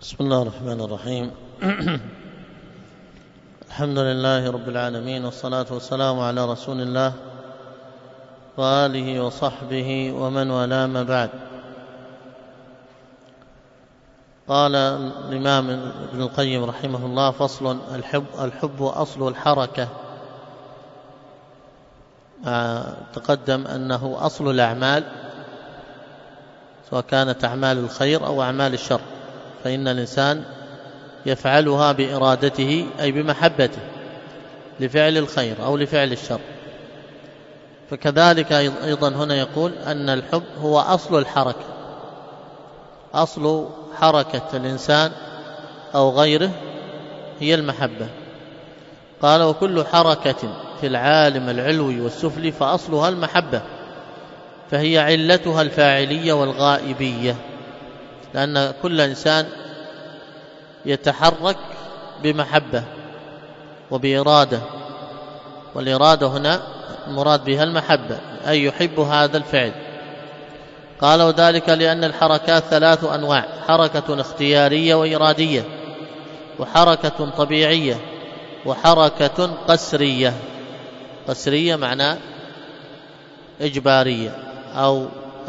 بسم الله الرحمن الرحيم. الحمد لله رب العالمين، والصلاة والسلام على رسول الله وآله وصحبه ومن والاه، ما بعد. قال الإمام ابن القيم رحمه الله: فصل: الحب أصل الحركة. تقدم أنه أصل الأعمال، سواء كانت أعمال الخير أو أعمال الشر، فإن الإنسان يفعلها بإرادته أي بمحبته لفعل الخير أو لفعل الشر. فكذلك أيضا هنا يقول أن الحب هو أصل الحركة، أصل حركة الإنسان أو غيره هي المحبة. قال: وكل حركة في العالم العلوي والسفلي فأصلها المحبة، فهي علتها الفاعلية والغائبية، لأن كل إنسان يتحرك بمحبة وبإرادة، والإرادة هنا المراد بها المحبة، أي يحب هذا الفعل. قال: وذلك لأن الحركات 3 أنواع: حركة اختيارية وإرادية، وحركة طبيعية، وحركة قسرية. قسرية معناه إجبارية أو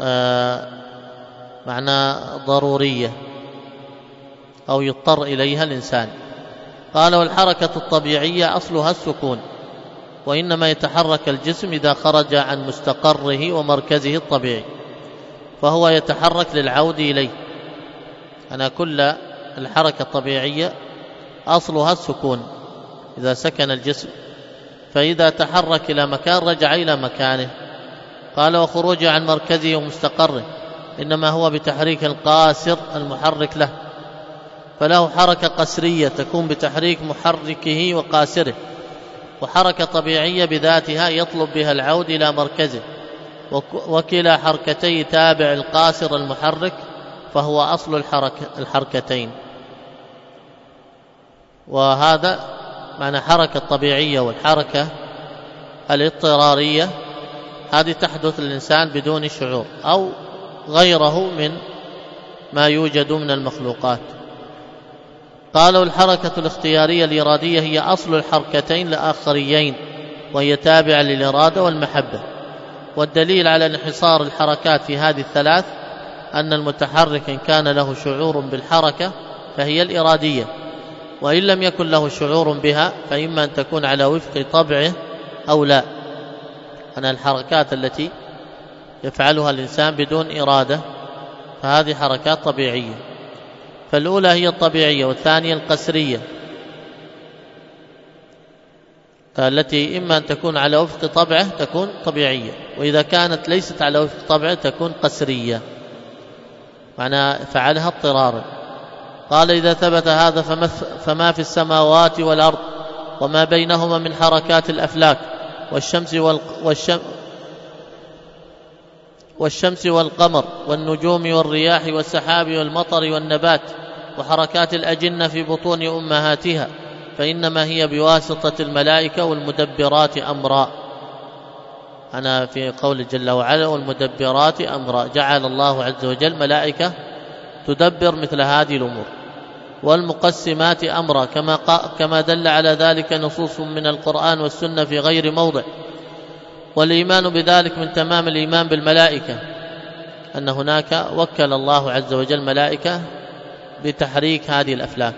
معنى ضرورية أو يضطر إليها الإنسان. قال: والحركة الطبيعية أصلها السكون، وإنما يتحرك الجسم إذا خرج عن مستقره ومركزه الطبيعي، فهو يتحرك للعود إليه. أنا كل الحركة الطبيعية أصلها السكون إذا سكن الجسم، فإذا تحرك إلى مكان رجع إلى مكانه. قال: وخروج عن مركزه ومستقره إنما هو بتحريك القاسر المحرك له، فله حركة قسرية تكون بتحريك محركه وقاسره، وحركة طبيعية بذاتها يطلب بها العود إلى مركزه، وكلا حركتي تابع القاسر المحرك، فهو أصل الحركتين. وهذا معنى حركة طبيعية. والحركة الاضطرارية هذه تحدث للإنسان بدون شعور أو غيره من ما يوجد من المخلوقات. قالوا: الحركة الاختيارية الإرادية هي أصل الحركتين الآخريين، وهي تابعة للإرادة والمحبة. والدليل على انحصار الحركات في هذه الثلاث أن المتحرك إن كان له شعور بالحركة فهي الإرادية، وإن لم يكن له شعور بها فإما أن تكون على وفق طبعه أو لا. أن الحركات التي يفعلها الإنسان بدون إرادة فهذه حركات طبيعية، فالأولى هي الطبيعية، والثانية القسرية التي إما أن تكون على وفق طبعه تكون طبيعية، وإذا كانت ليست على وفق طبعه تكون قسرية، معنى فعلها اضطرارا. قال: إذا ثبت هذا فما في السماوات والأرض وما بينهما من حركات الأفلاك والشمس والقمر والنجوم والرياح والسحاب والمطر والنبات وحركات الأجنة في بطون أمهاتها، فإنما هي بواسطة الملائكة والمدبرات أمرا. أنا في قول جل وعلا: والمدبرات أمرا، جعل الله عز وجل ملائكة تدبر مثل هذه الأمور. والمقسمات أمرا، كما دل على ذلك نصوص من القرآن والسنة في غير موضع. والإيمان بذلك من تمام الإيمان بالملائكة، أن هناك وكل الله عز وجل ملائكة بتحريك هذه الأفلاك.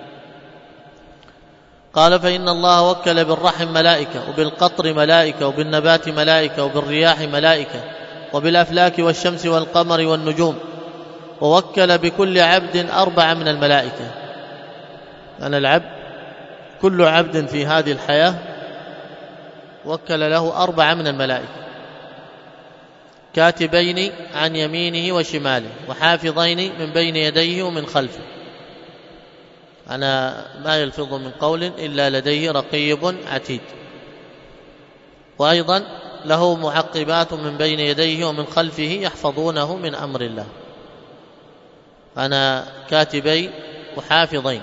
قال: فإن الله وكل بالرحم ملائكة، وبالقطر ملائكة، وبالنبات ملائكة، وبالرياح ملائكة، وبالأفلاك والشمس والقمر والنجوم، ووكل بكل عبد 4 من الملائكة. أنا العبد، كل عبد في هذه الحياة وكل له 4 من الملائكة: كاتبين عن يمينه وشماله، وحافظين من بين يديه ومن خلفه. أنا ما يلفظ من قول إلا لديه رقيب عتيد. وأيضا له معقبات من بين يديه ومن خلفه يحفظونه من أمر الله. أنا كاتبين وحافظين.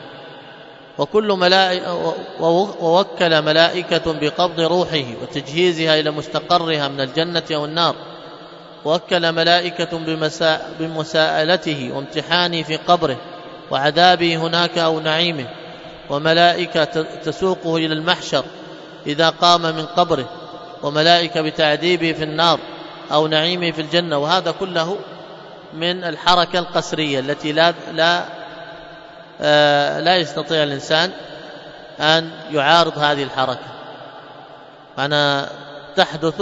ووكل ملائكة بقبض روحه وتجهيزها إلى مستقرها من الجنة أو النار، ووكل ملائكة بمساءلته وامتحانه في قبره، وعذابه هناك أو نعيمه، وملائكة تسوقه إلى المحشر إذا قام من قبره، وملائكة بتعذيبه في النار أو نعيمه في الجنة. وهذا كله من الحركة القسرية التي لا يستطيع الإنسان أن يعارض هذه الحركة، أنا تحدث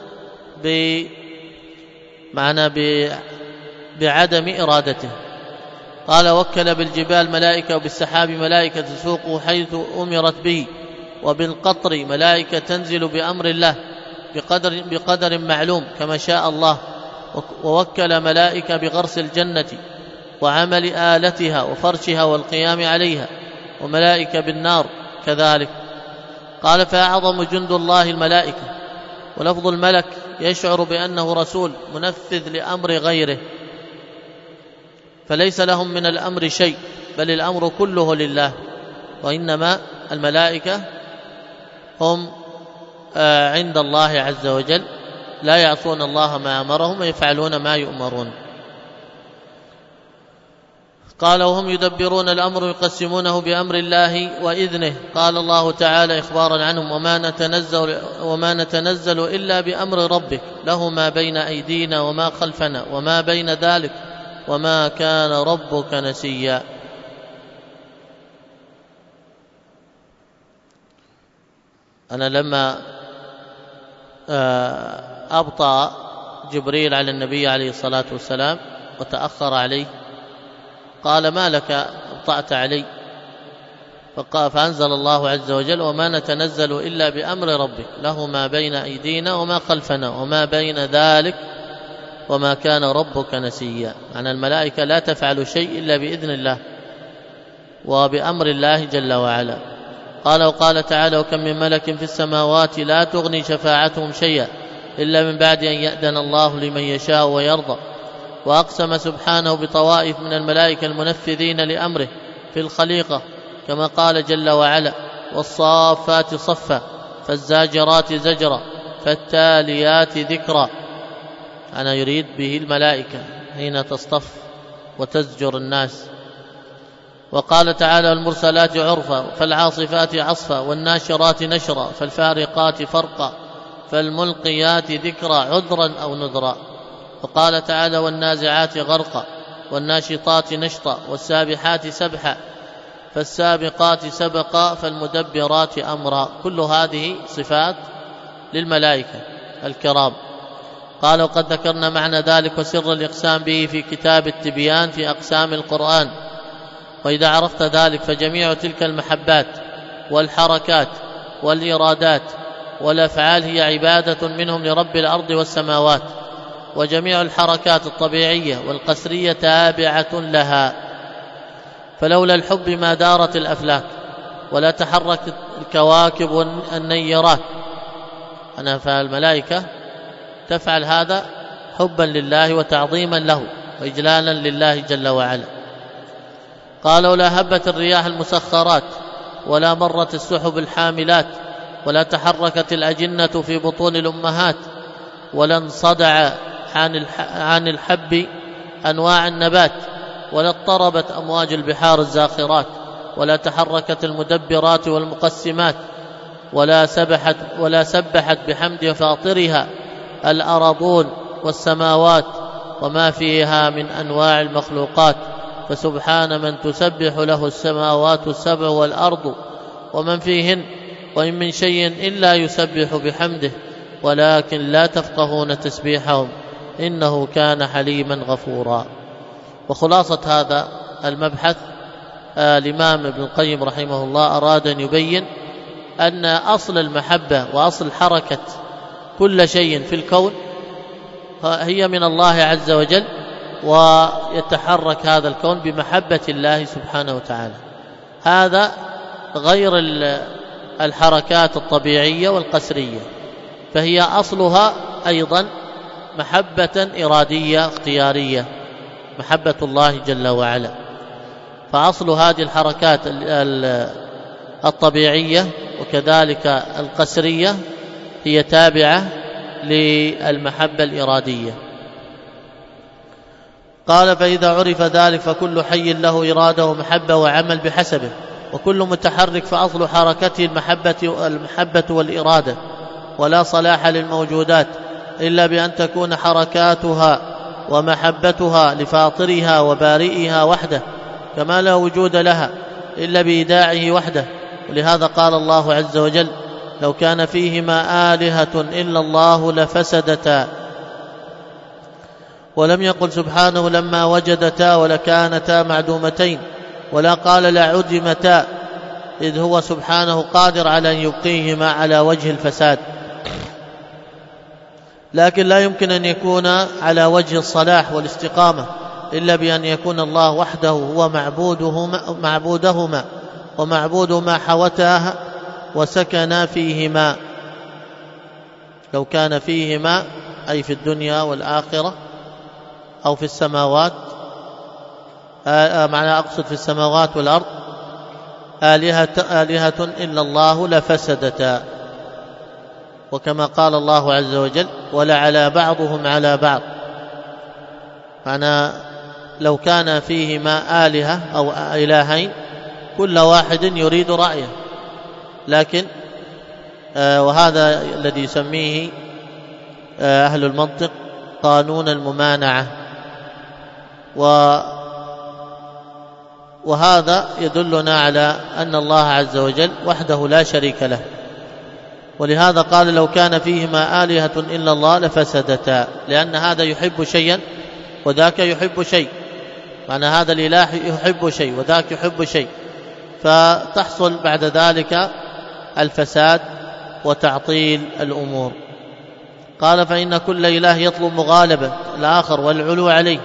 بعدم إرادته. قال: وكل بالجبال ملائكة، وبالسحاب ملائكة تسوقه حيث أمرت به، وبالقطر ملائكة تنزل بأمر الله بقدر معلوم كما شاء الله. ووكل ملائكة بغرس الجنة وعمل آلتها وفرشها والقيام عليها، وملائكة بالنار كذلك. قال: فأعظم جند الله الملائكة. ولفظ الملك يشعر بأنه رسول منفذ لأمر غيره، فليس لهم من الأمر شيء، بل الأمر كله لله. وإنما الملائكة هم عند الله عز وجل، لا يعصون الله ما أمرهم ويفعلون ما يؤمرون. قال: وهم يدبرون الأمر ويقسمونه بأمر الله وإذنه. قال الله تعالى إخبارا عنهم: وما نتنزل إلا بأمر ربك، له ما بين أيدينا وما خلفنا وما بين ذلك وما كان ربك نسيا. أنا لما أبطأ جبريل على النبي عليه الصلاة والسلام وتأخر عليه، قال: ما لك أبطأت علي؟ فأنزل الله عز وجل: وما نتنزل إلا بأمر ربك، له ما بين أيدينا وما خلفنا وما بين ذلك وما كان ربك نسيا. يعني الملائكة لا تفعل شيء إلا بإذن الله وبأمر الله جل وعلا. قال: وقال تعالى: وكم من ملك في السماوات لا تغني شفاعتهم شيئا إلا من بعد أن يأذن الله لمن يشاء ويرضى. وأقسم سبحانه بطوائف من الملائكة المنفذين لأمره في الخليقة، كما قال جل وعلا: والصافات صفا فالزاجرات زجرا فالتاليات ذكرا. أنا يريد به الملائكة حين تصطف وتزجر الناس. وقال تعالى: المرسلات عرفا فالعاصفات عصفا والناشرات نشرا فالفارقات فرقا فالملقيات ذكرا عذرا أو نذرا. وقال تعالى: والنازعات غرقا والناشطات نشطا والسابحات سبحا فالسابقات سبقا فالمدبرات أمرا. كل هذه صفات للملائكة الكرام. قال: وقد ذكرنا معنى ذلك وسر الإقسام به في كتاب التبيان في أقسام القرآن. وإذا عرفت ذلك فجميع تلك المحبات والحركات والإرادات والأفعال هي عبادة منهم لرب الأرض والسماوات، وجميع الحركات الطبيعية والقسرية تابعة لها. فلولا الحب ما دارت الأفلاك ولا تحركت الكواكب والنيرات. فالملائكة تفعل هذا حبا لله وتعظيما له وإجلالا لله جل وعلا. قال: ولا هبت الرياح المسخرات ولا مرت السحب الحاملات ولا تحركت الأجنة في بطون الأمهات ولا انصدع عن الحب أنواع النبات ولا اضطربت أمواج البحار الزاخرات ولا تحركت المدبرات والمقسمات ولا سبحت بحمد فاطرها الأرضون والسماوات وما فيها من أنواع المخلوقات. فسبحان من تسبح له السماوات السبع والأرض ومن فيهن، وإن من شيء إلا يسبح بحمده ولكن لا تفقهون تسبيحهم إنه كان حليما غفورا. وخلاصة هذا المبحث الإمام ابن القيم رحمه الله أراد أن يبين أن أصل المحبة وأصل حركة كل شيء في الكون هي من الله عز وجل، ويتحرك هذا الكون بمحبة الله سبحانه وتعالى. هذا غير الحركات الطبيعية والقسرية، فهي أصلها أيضا محبة إرادية اختيارية، محبة الله جل وعلا. فأصل هذه الحركات الطبيعية وكذلك القسرية هي تابعة للمحبة الإرادية. قال: فإذا عرف ذلك فكل حي له إرادة ومحبة وعمل بحسبه، وكل متحرك فأصل حركته المحبة والإرادة، ولا صلاح للموجودات إلا بأن تكون حركاتها ومحبتها لفاطرها وبارئها وحده، كما لا وجود لها إلا بإيداعه وحده. ولهذا قال الله عز وجل: لو كان فيهما آلهة إلا الله لفسدتا. ولم يقل سبحانه لما وجدتا ولكانتا معدومتين، ولا قال لعدمتا، إذ هو سبحانه قادر على أن يبقيهما على وجه الفساد، لكن لا يمكن أن يكون على وجه الصلاح والاستقامة إلا بأن يكون الله وحده هو معبودهما ومعبود ما حوتاها وسكن فيهما. لو كان فيهما أي في الدنيا والآخرة أو في السماوات، معنى أقصد في السماوات والأرض، آلهة إلا الله لفسدتا. وكما قال الله عز وجل: ولعلى بعضهم على بعض، معنى لو كان فيهما آلهة أو إلهين كل واحد يريد رأيه، لكن وهذا الذي يسميه أهل المنطق قانون الممانعة، وهذا يدلنا على أن الله عز وجل وحده لا شريك له. ولهذا قال: لو كان فيهما آلهة إلا الله لفسدتا، لأن هذا يحب شيئا وذاك يحب شيء، معنى هذا الإله يحب شيء وذاك يحب شيء، فتحصل بعد ذلك الفساد وتعطيل الأمور. قال: فإن كل إله يطلب مغالبة الآخر والعلو عليه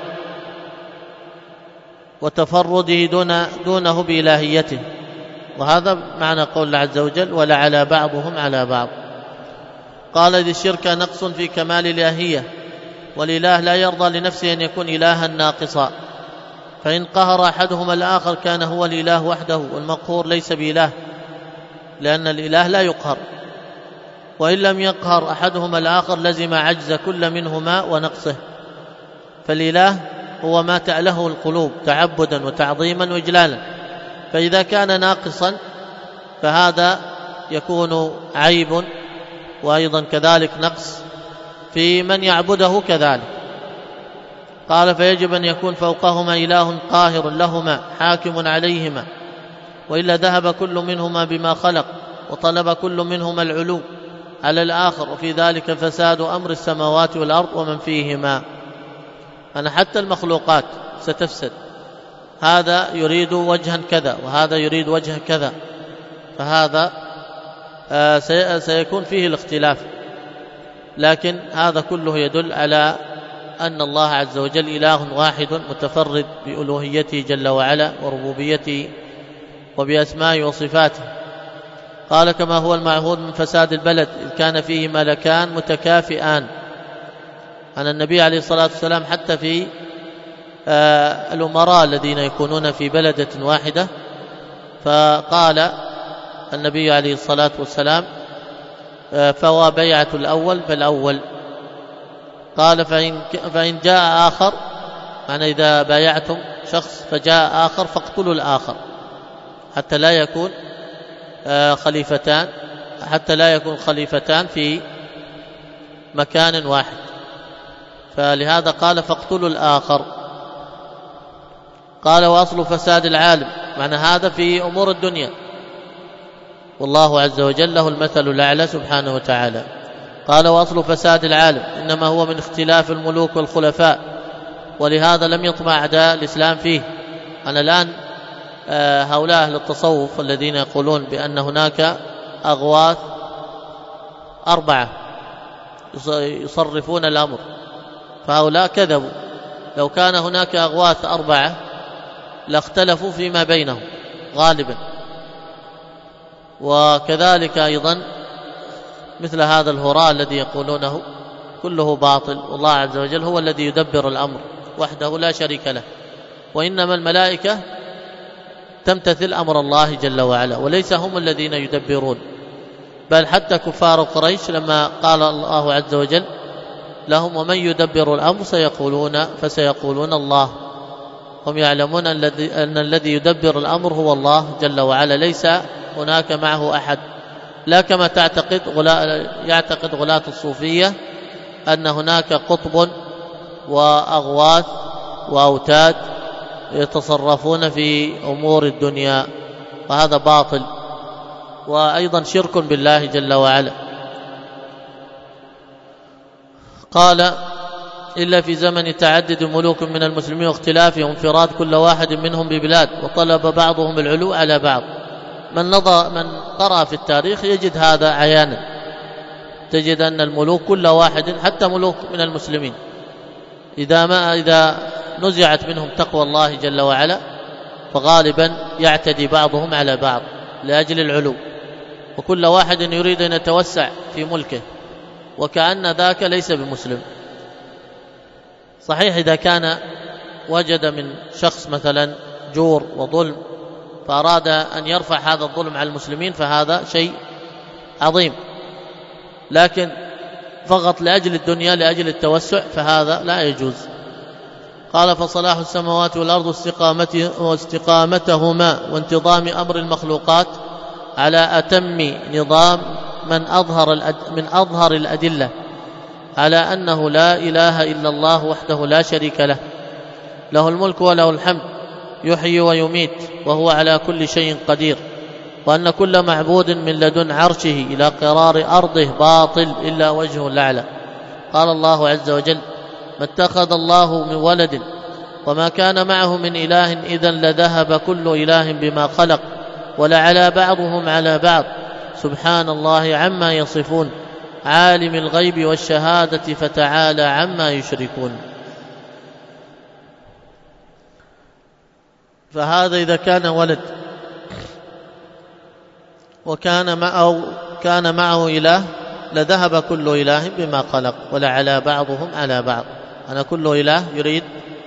وتفرده دونه بإلهيته، وهذا معنى قول الله عز وجل: ولعلى بعضهم على بعض. قال: إذ الشرك نقص في كمال الإلهية، والإله لا يرضى لنفسه أن يكون إلها ناقصا، فإن قهر أحدهما الآخر كان هو الإله وحده، والمقهور ليس بإله، لأن الإله لا يقهر. وإن لم يقهر أحدهما الآخر لزم عجز كل منهما ونقصه، فالإله هو ما تأله القلوب تعبدا وتعظيما وإجلالا، فإذا كان ناقصا فهذا يكون عيب، وأيضا كذلك نقص في من يعبده كذلك. قال: فيجب أن يكون فوقهما إله قاهر لهما حاكم عليهما، وإلا ذهب كل منهما بما خلق، وطلب كل منهما العلو على الآخر، وفي ذلك فساد أمر السماوات والأرض ومن فيهما. أنا حتى المخلوقات ستفسد، هذا يريد وجها كذا وهذا يريد وجها كذا، فهذا سيكون فيه الاختلاف. لكن هذا كله يدل على أن الله عز وجل إله واحد متفرد بألوهيته جل وعلا وربوبيته وبأسمائه وصفاته. قال: كما هو المعهود من فساد البلد إذ كان فيه ملكان متكافئان. أن النبي عليه الصلاة والسلام حتى في الأمراء الذين يكونون في بلدة واحدة، فقال النبي عليه الصلاة والسلام: فهو بيعة الأول فالأول. قال: فإن جاء آخر، معنى إذا بايعتم شخص فجاء آخر فاقتلوا الآخر، حتى لا يكون خليفتان في مكان واحد، فلهذا قال: فاقتلوا الآخر. قال: وأصل فساد العالم، معنى هذا في أمور الدنيا، والله عز وجل له المثل الأعلى سبحانه وتعالى. قال: وأصل فساد العالم إنما هو من اختلاف الملوك والخلفاء، ولهذا لم يطمع أعداء الإسلام فيه. أنا الآن هؤلاء أهل التصوف الذين يقولون بأن هناك أغواث 4 يصرفون الأمر، فهؤلاء كذبوا. لو كان هناك أغواث 4 لاختلفوا فيما بينهم غالبا. وكذلك أيضا مثل هذا الهراء الذي يقولونه كله باطل، والله عز وجل هو الذي يدبر الأمر وحده لا شريك له، وإنما الملائكة تمتثل أمر الله جل وعلا، وليس هم الذين يدبرون. بل حتى كفار قريش لما قال الله عز وجل: لهم ومن يدبر الأمر فسيقولون الله. هم يعلمون أن الذي يدبر الأمر هو الله جل وعلا، ليس هناك معه أحد، لا كما يعتقد غلاة الصوفية أن هناك قطب وأغواث وأوتاد يتصرفون في أمور الدنيا، وهذا باطل وأيضا شرك بالله جل وعلا. قال: إلا في زمن تعدد ملوك من المسلمين واختلافهم وانفراد كل واحد منهم ببلاد، وطلب بعضهم العلو على بعض. من قرأ في التاريخ يجد هذا عيانا، تجد أن الملوك كل واحد، حتى ملوك من المسلمين، إذا نزعت منهم تقوى الله جل وعلا فغالبا يعتدي بعضهم على بعض لأجل العلو، وكل واحد يريد أن يتوسع في ملكه، وكأن ذاك ليس بمسلم. صحيح إذا كان وجد من شخص مثلا جور وظلم فأراد أن يرفع هذا الظلم على المسلمين فهذا شيء عظيم، لكن فقط لأجل الدنيا لأجل التوسع فهذا لا يجوز. قال: فصلاح السماوات والأرض واستقامتهما وانتظام أمر المخلوقات على أتم نظام من أظهر الأدلة على أنه لا إله إلا الله وحده لا شريك له، له الملك وله الحمد، يحيي ويميت وهو على كل شيء قدير، وأن كل معبود من لدن عرشه إلى قرار أرضه باطل إلا وجهه الأعلى. قال الله عز وجل: ما اتخذ الله من ولد وما كان معه من إله إذا لذهب كل إله بما خلق ولعلى بعضهم على بعض سبحان الله عما يصفون عالم الغيب والشهادة فتعالى عما يشركون. فهذا إذا كان ولد وكان معه إله لذهب كل إله بما خلق ولعلى بعضهم على بعض. أنا كل إله يريد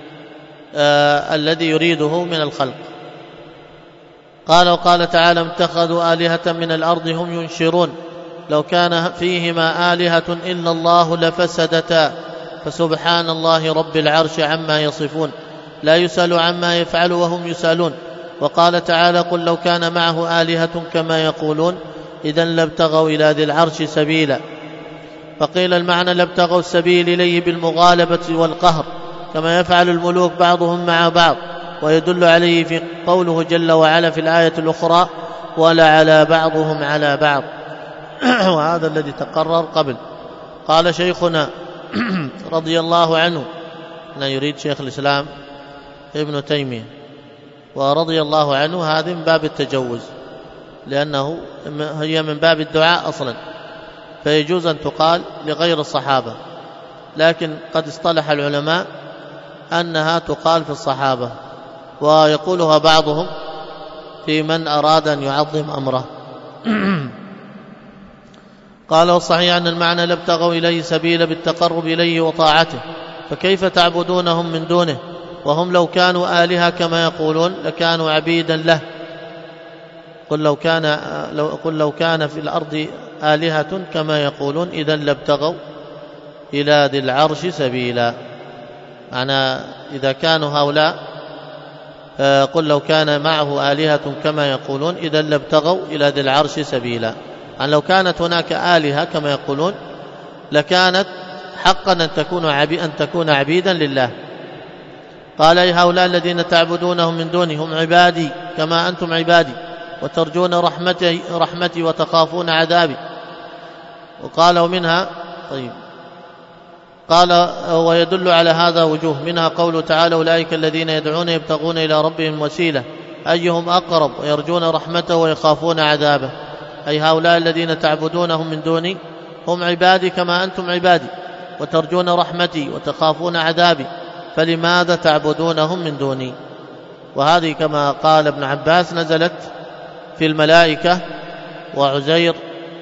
الذي يريده من الخلق. قال: وقال تعالى: اتخذوا آلهة من الأرض هم ينشرون لو كان فيهما آلهة إلا الله لفسدتا فسبحان الله رب العرش عما يصفون لا يسأل عما يفعل وهم يسألون. وقال تعالى: قل لو كان معه آلهة كما يقولون إذا لابتغوا إلى ذي العرش سبيلا. فقيل المعنى لابتغوا السبيل إليه بالمغالبة والقهر كما يفعل الملوك بعضهم مع بعض، ويدل عليه في قوله جل وعلا في الآية الأخرى: ولعلى بعضهم على بعض وهذا الذي تقرر قبل. قال شيخنا رضي الله عنه، أنا يريد شيخ الإسلام ابن تيمية، ورضي الله عنه هذه من باب التجوز، لأنه هي من باب الدعاء أصلا، فيجوز أن تقال لغير الصحابة، لكن قد اصطلح العلماء أنها تقال في الصحابة، ويقولها بعضهم في من أراد أن يعظم أمره. قال: والصحيح أن المعنى لابتغوا إليه سبيل بالتقرب إليه وطاعته، فكيف تعبدونهم من دونه وهم لو كانوا آلهة كما يقولون لكانوا عبيدا له. قل لو كان في الأرض آلهة كما يقولون إذا لابتغوا إلى ذي العرش سبيلا. معنى إذا كانوا هؤلاء قل لو كان معه آلهة كما يقولون إذا لابتغوا إلى ذي العرش سبيلا، أن لو كانت هناك آلهة كما يقولون لكانت حقا أن تكون عبيدا لله. قال: أي هؤلاء الذين تعبدونهم من دونه هم عبادي كما أنتم عبادي، وترجون رحمتي وتخافون عذابي. وقال: ومنها قال: ويدل على هذا وجوه، منها قوله تعالى: أولئك الذين يدعون يبتغون إلى ربهم وسيلة أيهم أقرب ويرجون رحمته ويخافون عذابه. أي هؤلاء الذين تعبدونهم من دوني هم عبادي كما أنتم عبادي، وترجون رحمتي وتخافون عذابي، فلماذا تعبدونهم من دوني؟ وهذه كما قال ابن عباس نزلت في الملائكة وعزير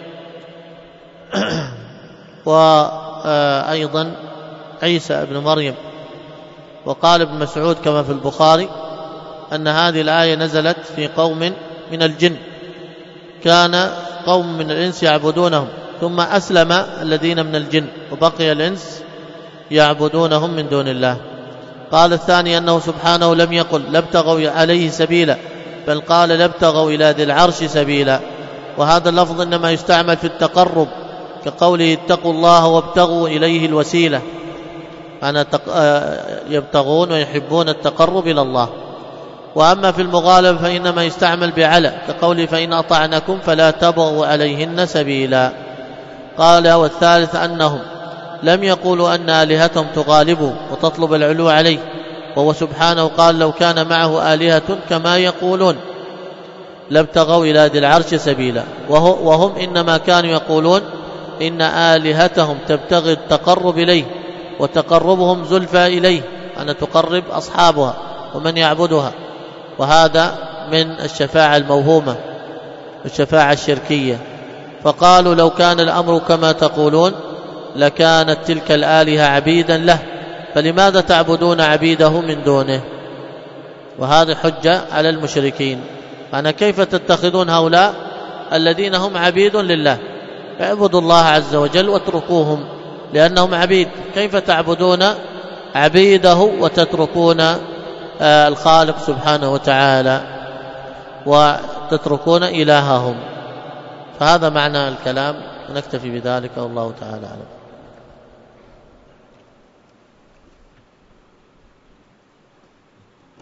وأيضا عيسى ابن مريم. وقال ابن مسعود كما في البخاري أن هذه الآية نزلت في قوم من الجن، كان قوم من الإنس يعبدونهم ثم أسلم الذين من الجن وبقي الإنس يعبدونهم من دون الله. قال الثاني أنه سبحانه لم يقل لابتغوا عليه سبيلا، بل قال لابتغوا إلى ذي العرش سبيلا، وهذا اللفظ إنما يستعمل في التقرب، كقوله اتقوا الله وابتغوا إليه الوسيلة، أنا يبتغون ويحبون التقرب إلى الله. وأما في المغالبة فإنما يستعمل بعلى، كقوله فإن أطعنكم فلا تبغوا عليهن سبيلا. قال والثالث أنهم لم يقولوا أن آلهتهم تغالبه وتطلب العلو عليه، وهو سبحانه قال لو كان معه آلهة كما يقولون لابتغوا إلى ذي العرش سبيلا، وهم إنما كانوا يقولون إن آلهتهم تبتغي التقرب إليه، وتقربهم زلفى إليه، أن تقرب أصحابها ومن يعبدها، وهذا من الشفاعة الموهومة والشفاعة الشركية. فقالوا لو كان الأمر كما تقولون لكانت تلك الآلهة عبيدا له، فلماذا تعبدون عبيده من دونه؟ وهذه حجة على المشركين، أنا كيف تتخذون هؤلاء الذين هم عبيد لله؟ اعبدوا الله عز وجل واتركوهم لأنهم عبيد، كيف تعبدون عبيده وتتركون الخالق سبحانه وتعالى وتتركون إلههم؟ فهذا معنى الكلام، ونكتفي بذلك والله تعالى أعلم.